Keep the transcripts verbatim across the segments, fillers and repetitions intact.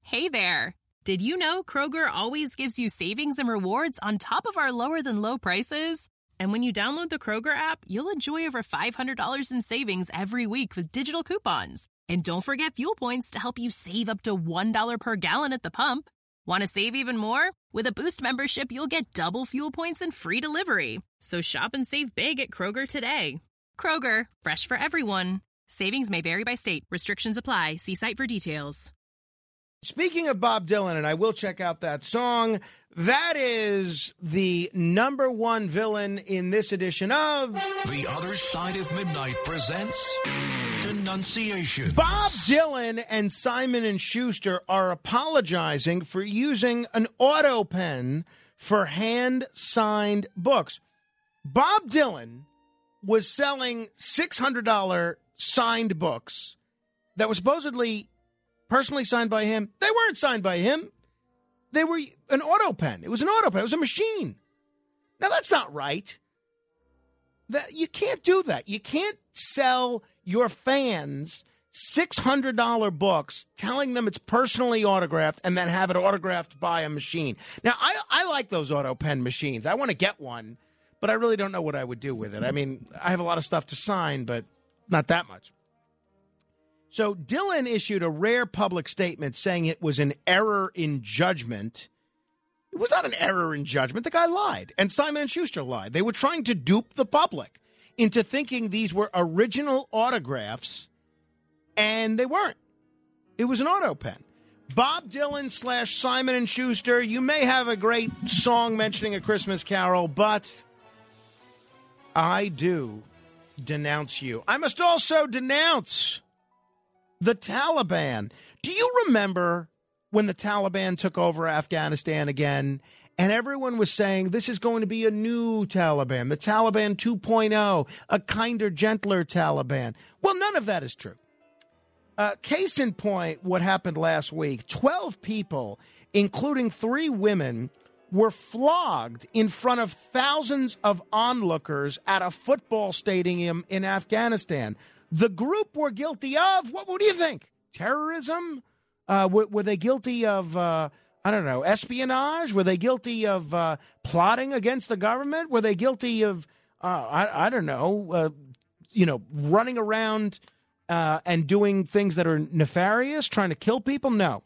Hey there. Did you know Kroger always gives you savings and rewards on top of our lower-than-low prices? And when you download the Kroger app, you'll enjoy over five hundred dollars in savings every week with digital coupons. And don't forget fuel points to help you save up to one dollar per gallon at the pump. Want to save even more? With a Boost membership, you'll get double fuel points and free delivery. So shop and save big at Kroger today. Kroger, fresh for everyone. Savings may vary by state. Restrictions apply. See site for details. Speaking of Bob Dylan, and I will check out that song, that is the number one villain in this edition of The Other Side of Midnight presents Denunciation. Bob Dylan and Simon and Schuster are apologizing for using an auto pen for hand-signed books. Bob Dylan was selling six hundred dollars signed books that were supposedly personally signed by him. They weren't signed by him. They were an auto pen. It was an auto pen. It was a machine. Now, that's not right. That you can't do that. You can't sell your fans six hundred dollars books telling them it's personally autographed and then have it autographed by a machine. Now, I, I like those auto pen machines. I want to get one, but I really don't know what I would do with it. I mean, I have a lot of stuff to sign, but not that much. So Dylan issued a rare public statement saying it was an error in judgment. It was not an error in judgment. The guy lied, and Simon and Schuster lied. They were trying to dupe the public into thinking these were original autographs, and they weren't. It was an auto pen. Bob Dylan slash Simon and Schuster, you may have a great song mentioning A Christmas Carol, but I do denounce you. I must also denounce the Taliban. Do you remember when the Taliban took over Afghanistan again, and everyone was saying this is going to be a new Taliban, the Taliban two point oh, a kinder, gentler Taliban? Well, none of that is true. Uh, case in point, what happened last week, twelve people, including three women, were flogged in front of thousands of onlookers at a football stadium in Afghanistan. The group were guilty of, what, what do you think? Terrorism? Uh, were, were they guilty of, uh, I don't know, espionage? Were they guilty of uh, plotting against the government? Were they guilty of, uh, I, I don't know, uh, you know, running around uh, and doing things that are nefarious, trying to kill people? No.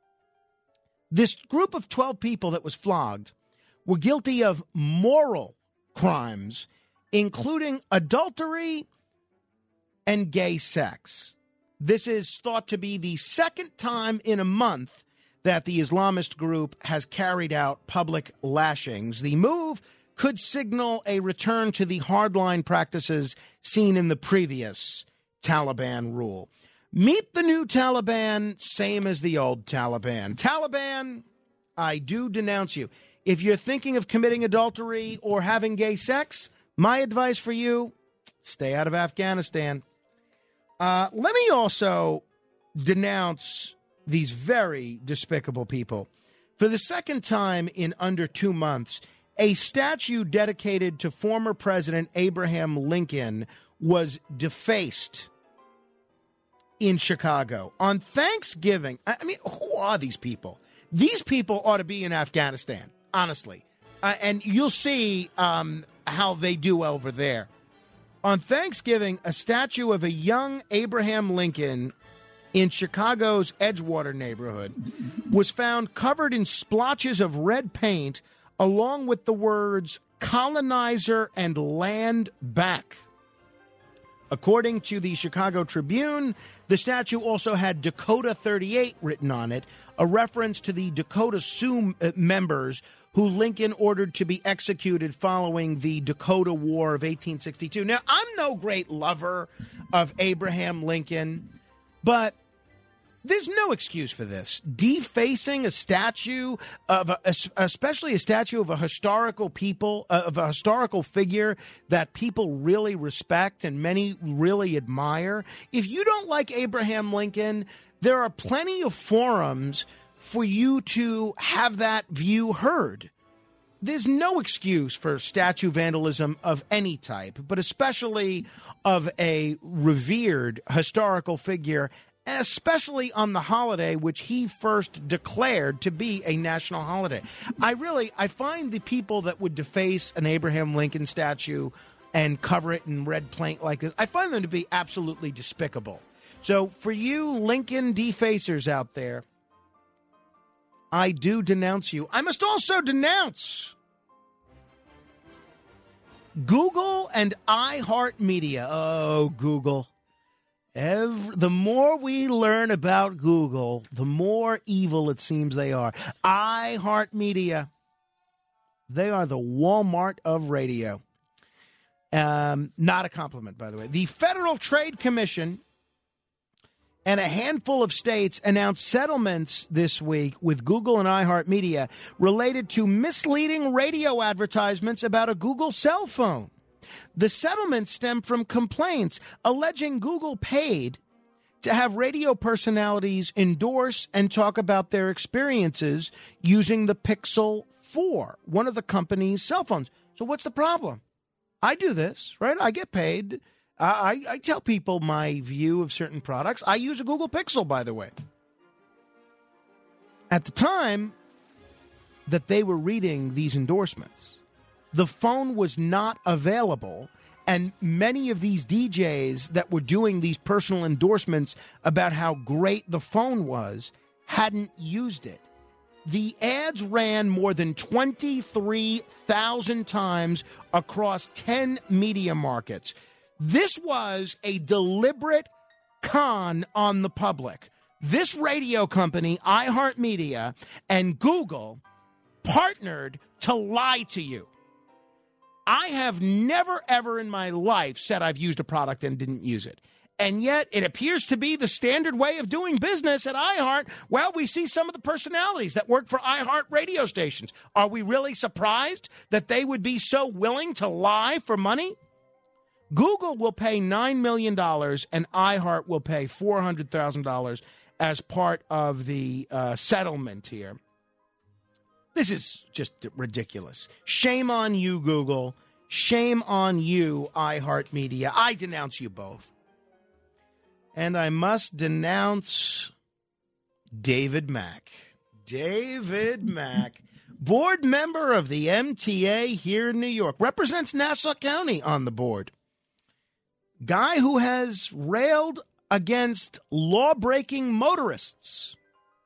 This group of twelve people that was flogged were guilty of moral crimes, including adultery and gay sex. This is thought to be the second time in a month that the Islamist group has carried out public lashings. The move could signal a return to the hardline practices seen in the previous Taliban rule. Meet the new Taliban, same as the old Taliban. Taliban, I do denounce you. If you're thinking of committing adultery or having gay sex, my advice for you, stay out of Afghanistan. Uh, let me also denounce these very despicable people. For the second time in under two months, a statue dedicated to former President Abraham Lincoln was defaced in Chicago. On Thanksgiving, I mean, who are these people? These people ought to be in Afghanistan, honestly. Uh, and you'll see um, how they do over there. On Thanksgiving, a statue of a young Abraham Lincoln in Chicago's Edgewater neighborhood was found covered in splotches of red paint, along with the words colonizer and land back. According to the Chicago Tribune, the statue also had Dakota thirty-eight written on it, a reference to the Dakota Sioux members who Lincoln ordered to be executed following the Dakota War of eighteen sixty-two. Now, I'm no great lover of Abraham Lincoln, but there's no excuse for this. Defacing a statue of, a, especially a statue of a historical people, of a historical figure that people really respect and many really admire. If you don't like Abraham Lincoln, there are plenty of forums for you to have that view heard. There's no excuse for statue vandalism of any type, but especially of a revered historical figure especially on the holiday which he first declared to be a national holiday. I really, I find the people that would deface an Abraham Lincoln statue and cover it in red paint like this, I find them to be absolutely despicable. So for you Lincoln defacers out there, I do denounce you. I must also denounce Google and iHeartMedia. Oh, Google. Every, the more we learn about Google, the more evil it seems they are. iHeartMedia, they are the Walmart of radio. Um, not a compliment, by the way. The Federal Trade Commission and a handful of states announced settlements this week with Google and iHeartMedia related to misleading radio advertisements about a Google cell phone. The settlements stem from complaints alleging Google paid to have radio personalities endorse and talk about their experiences using the Pixel four, one of the company's cell phones. So what's the problem? I do this, right? I get paid. I, I tell people my view of certain products. I use a Google Pixel, by the way. At the time that they were reading these endorsements, the phone was not available, and many of these D Js that were doing these personal endorsements about how great the phone was hadn't used it. The ads ran more than twenty-three thousand times across ten media markets. This was a deliberate con on the public. This radio company, iHeartMedia, and Google partnered to lie to you. I have never, ever in my life said I've used a product and didn't use it. And yet it appears to be the standard way of doing business at iHeart. Well, we see some of the personalities that work for iHeart radio stations. Are we really surprised that they would be so willing to lie for money? Google will pay nine million dollars and iHeart will pay four hundred thousand dollars as part of the uh, settlement here. This is just ridiculous. Shame on you, Google. Shame on you, iHeartMedia. I denounce you both. And I must denounce David Mack. David Mack, board member of the M T A here in New York, represents Nassau County on the board. Guy who has railed against law-breaking motorists.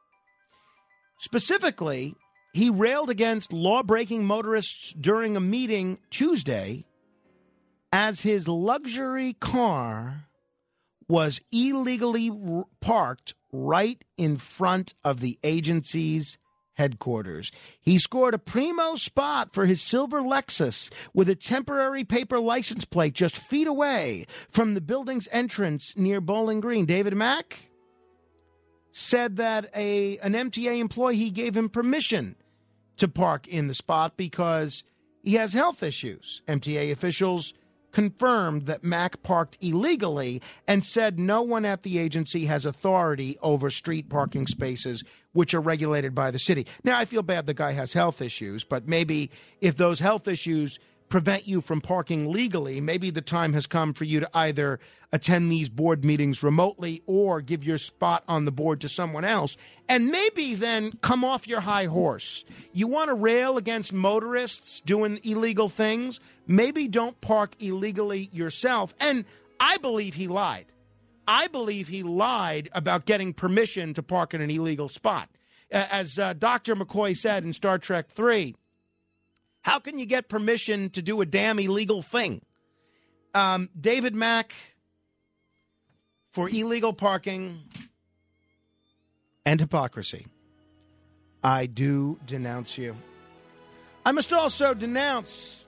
Specifically, he railed against law-breaking motorists during a meeting Tuesday as his luxury car was illegally r- parked right in front of the agency's headquarters. He scored a primo spot for his silver Lexus with a temporary paper license plate just feet away from the building's entrance near Bowling Green. David Mack said that a an M T A employee gave him permission to park in the spot because he has health issues. M T A officials confirmed that Mack parked illegally and said no one at the agency has authority over street parking spaces, which are regulated by the city. Now, I feel bad the guy has health issues, but maybe if those health issues prevent you from parking legally, maybe the time has come for you to either attend these board meetings remotely or give your spot on the board to someone else, and maybe then come off your high horse. You want to rail against motorists doing illegal things? Maybe don't park illegally yourself. And I believe he lied. I believe he lied about getting permission to park in an illegal spot. As uh, Doctor McCoy said in Star Trek three, how can you get permission to do a damn illegal thing? Um, David Mack, for illegal parking and hypocrisy, I do denounce you. I must also denounce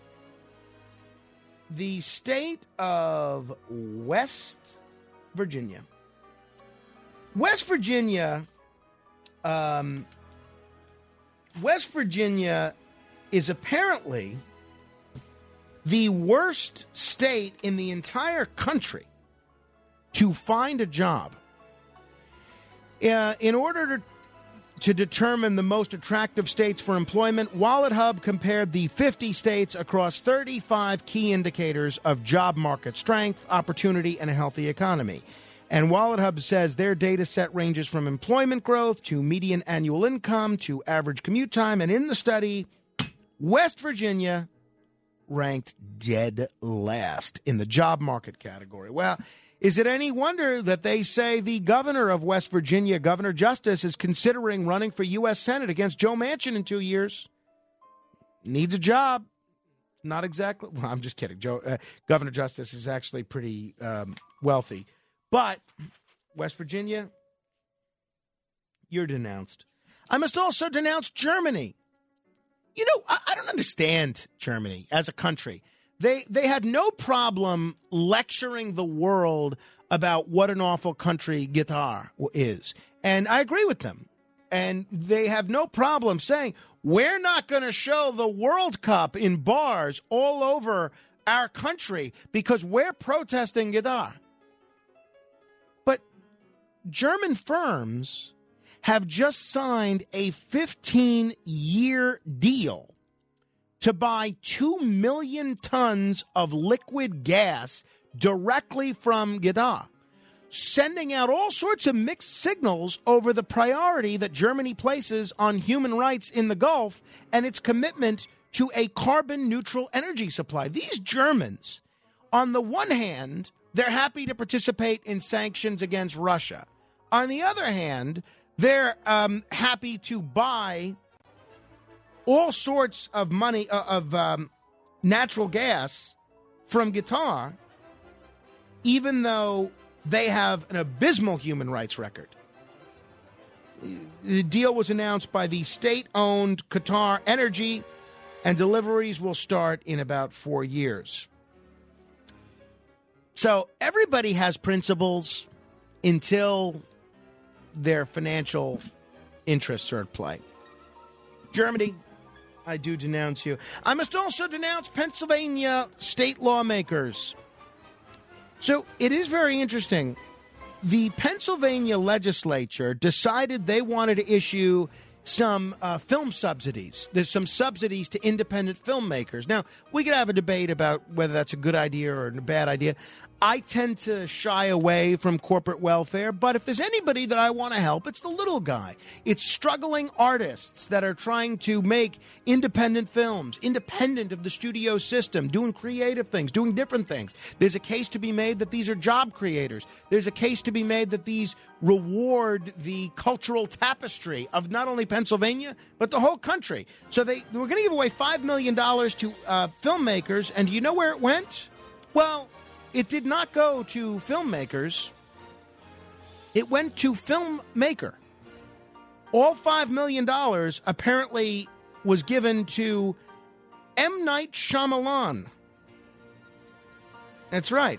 the state of West Virginia. West Virginia, um, West Virginia is apparently the worst state in the entire country to find a job. Uh, in order to, to determine the most attractive states for employment, WalletHub compared the fifty states across thirty-five key indicators of job market strength, opportunity, and a healthy economy. And WalletHub says their data set ranges from employment growth to median annual income to average commute time. And in the study, West Virginia ranked dead last in the job market category. Well, is it any wonder that they say the governor of West Virginia, Governor Justice, is considering running for U S Senate against Joe Manchin in two years? Needs a job. Not exactly. Well, I'm just kidding. Joe, uh, Governor Justice is actually pretty um, wealthy. But West Virginia, you're denounced. I must also denounce Germany. You know, I, I don't understand Germany as a country. They they had no problem lecturing the world about what an awful country Qatar is. And I agree with them. And they have no problem saying, we're not going to show the World Cup in bars all over our country because we're protesting Qatar. But German firms have just signed a fifteen-year deal to buy two million tons of liquid gas directly from Qatar, sending out all sorts of mixed signals over the priority that Germany places on human rights in the Gulf and its commitment to a carbon-neutral energy supply. These Germans, on the one hand, they're happy to participate in sanctions against Russia. On the other hand, they're um, happy to buy all sorts of money uh, of um, natural gas from Qatar, even though they have an abysmal human rights record. The deal was announced by the state-owned Qatar Energy, and deliveries will start in about four years. So everybody has principles until their financial interests are at play. Germany, I do denounce you. I must also denounce Pennsylvania state lawmakers. So it is very interesting. The Pennsylvania legislature decided they wanted to issue some uh, film subsidies. There's some subsidies to independent filmmakers. Now, we could have a debate about whether that's a good idea or a bad idea. I tend to shy away from corporate welfare, but if there's anybody that I want to help, it's the little guy. It's struggling artists that are trying to make independent films, independent of the studio system, doing creative things, doing different things. There's a case to be made that these are job creators. There's a case to be made that these reward the cultural tapestry of not only Pennsylvania, but the whole country. So they we're going to give away five million dollars to uh, filmmakers, and do you know where it went? Well, it did not go to filmmakers. It went to filmmaker. All five million dollars apparently was given to M. Night Shyamalan. That's right.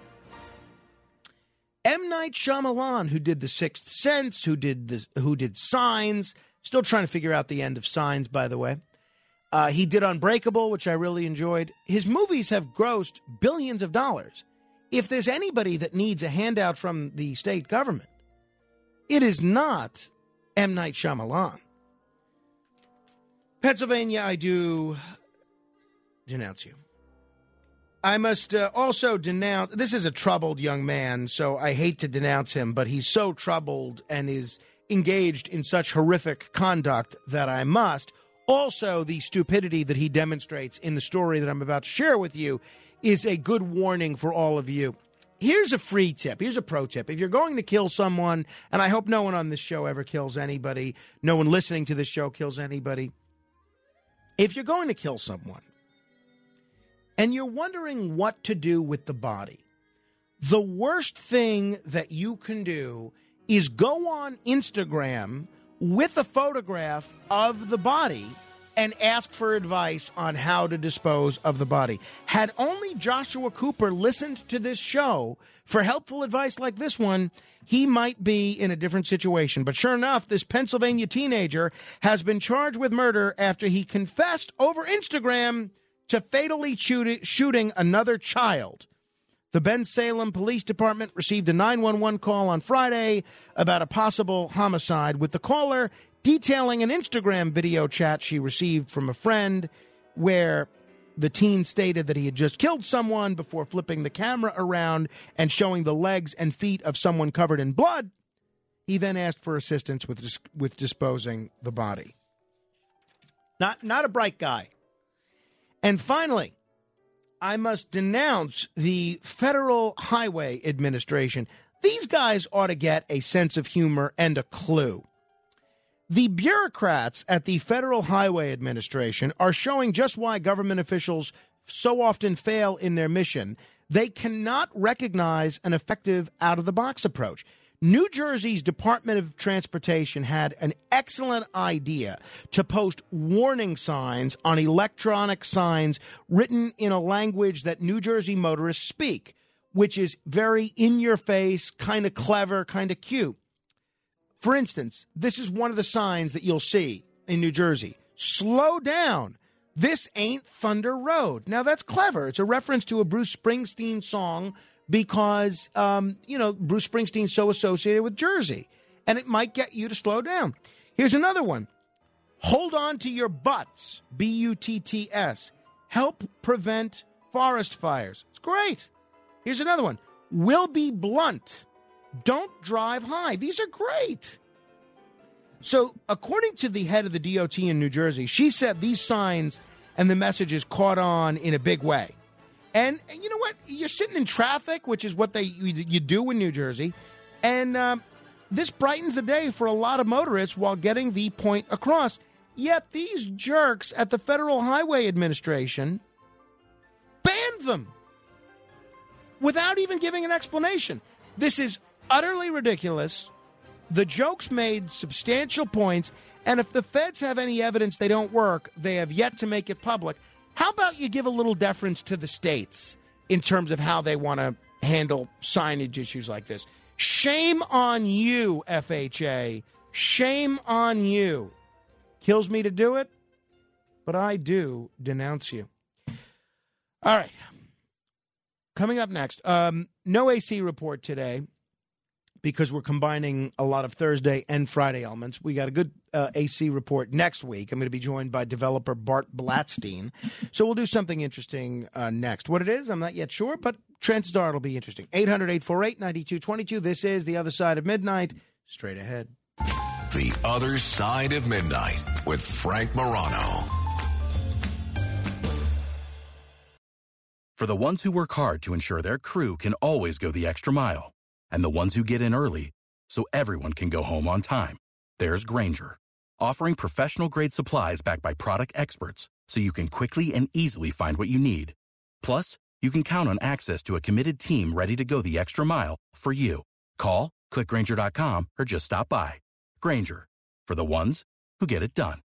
M. Night Shyamalan, who did The Sixth Sense, who did the, who did Signs. Still trying to figure out the end of Signs, by the way. Uh, he did Unbreakable, which I really enjoyed. His movies have grossed billions of dollars. If there's anybody that needs a handout from the state government, it is not M. Night Shyamalan. Pennsylvania, I do denounce you. I must uh, also denounce, this is a troubled young man, so I hate to denounce him, but he's so troubled and is engaged in such horrific conduct that I must. Also, the stupidity that he demonstrates in the story that I'm about to share with you is a good warning for all of you. Here's a free tip. Here's a pro tip. If you're going to kill someone, and I hope no one on this show ever kills anybody, no one listening to this show kills anybody. If you're going to kill someone, and you're wondering what to do with the body, the worst thing that you can do is go on Instagram with a photograph of the body and ask for advice on how to dispose of the body. Had only Joshua Cooper listened to this show for helpful advice like this one, he might be in a different situation. But sure enough, this Pennsylvania teenager has been charged with murder after he confessed over Instagram to fatally shoot- shooting another child. The Ben Salem Police Department received a nine one one call on Friday about a possible homicide, with the caller detailing an Instagram video chat she received from a friend where the teen stated that he had just killed someone before flipping the camera around and showing the legs and feet of someone covered in blood. He then asked for assistance with dis- with disposing the body. Not not a bright guy. And finally, I must denounce the Federal Highway Administration. These guys ought to get a sense of humor and a clue. The bureaucrats at the Federal Highway Administration are showing just why government officials so often fail in their mission. They cannot recognize an effective out-of-the-box approach. New Jersey's Department of Transportation had an excellent idea to post warning signs on electronic signs written in a language that New Jersey motorists speak, which is very in-your-face, kind of clever, kind of cute. For instance, this is one of the signs that you'll see in New Jersey. Slow down. This ain't Thunder Road. Now, that's clever. It's a reference to a Bruce Springsteen song because, um, you know, Bruce Springsteen's so associated with Jersey. And it might get you to slow down. Here's another one. Hold on to your butts. B U T T S. Help prevent forest fires. It's great. Here's another one. Will be blunt. Don't drive high. These are great. So, according to the head of the D O T in New Jersey, she said these signs and the messages caught on in a big way. And, and you know what? You're sitting in traffic, which is what they you, you do in New Jersey. And um, this brightens the day for a lot of motorists while getting the point across. Yet these jerks at the Federal Highway Administration banned them without even giving an explanation. This is utterly ridiculous. The jokes made substantial points, and if the feds have any evidence they don't work, they have yet to make it public. How about you give a little deference to the states in terms of how they want to handle signage issues like this? Shame on you, F H A. Shame on you. Kills me to do it, but I do denounce you. All right. Coming up next, um, no A C report today because we're combining a lot of Thursday and Friday elements. We got a good uh, A C report next week. I'm going to be joined by developer Bart Blatstein. So we'll do something interesting uh, next. What it is, I'm not yet sure, but chances are it'll be interesting. eight hundred, eight four eight, nine two two two. This is The Other Side of Midnight. Straight ahead. The Other Side of Midnight with Frank Morano. For the ones who work hard to ensure their crew can always go the extra mile, and the ones who get in early so everyone can go home on time, there's Grainger, offering professional-grade supplies backed by product experts so you can quickly and easily find what you need. Plus, you can count on access to a committed team ready to go the extra mile for you. Call, click Grainger dot com, or just stop by. Grainger, for the ones who get it done.